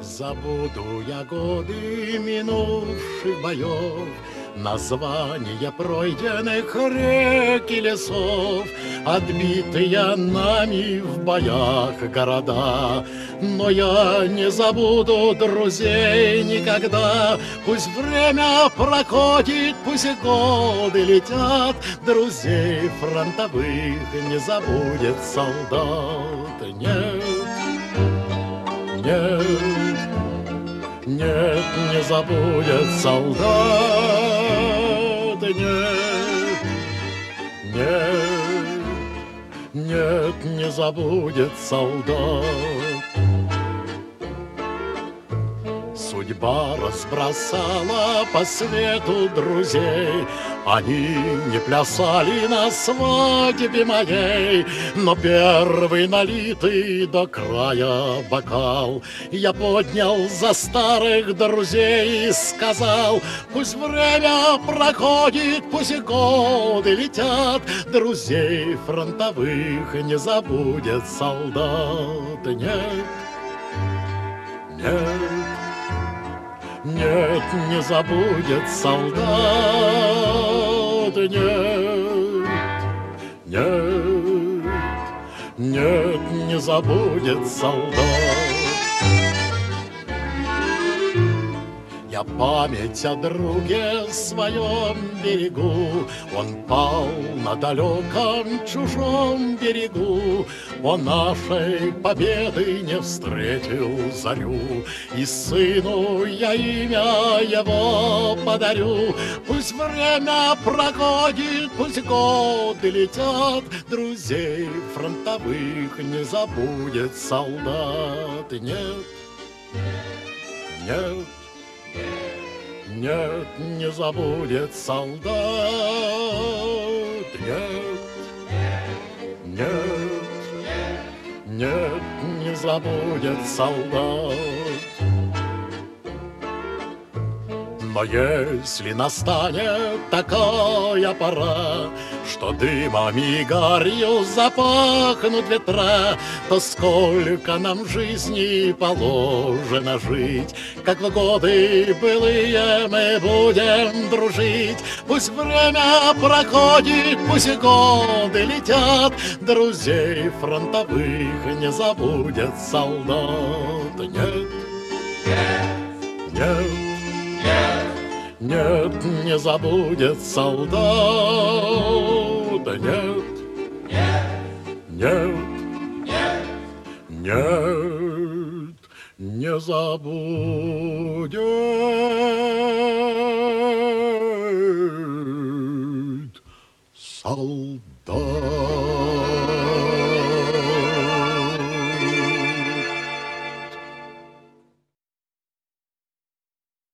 Забуду я годы минувших боев, названия пройденных рек и лесов, отбитые нами в боях города. Но я не забуду друзей никогда. Пусть время проходит, пусть годы летят, друзей фронтовых не забудет солдат. Нет, нет, нет, не забудет солдат. Нет, нет, нет, не забудет солдат. Судьба разбросала по свету друзей, они не плясали на свадьбе моей, но первый налитый до края бокал я поднял за старых друзей и сказал: пусть время проходит, пусть годы летят, друзей фронтовых не забудет солдат. Нет, нет, нет, не забудет солдат. Нет, нет, нет, не забудет солдат. Я память о друге своем берегу, он пал на далеком чужом берегу. Он нашей победы не встретил зарю, и сыну я имя его подарю. Пусть время проходит, пусть годы летят, друзей фронтовых не забудет солдат. Нет, нет, нет, не забудет солдат. Нет, нет, нет, не забудет солдат. Но если настанет такая пора, что дымом и гарью запахнут ветра, то сколько нам жизни положено жить, как в годы былые мы будем дружить. Пусть время проходит, пусть годы летят, друзей фронтовых не забудет солдат. Нет, нет, нет, не забудет солдат. Нет, нет, нет, не забудет солдат.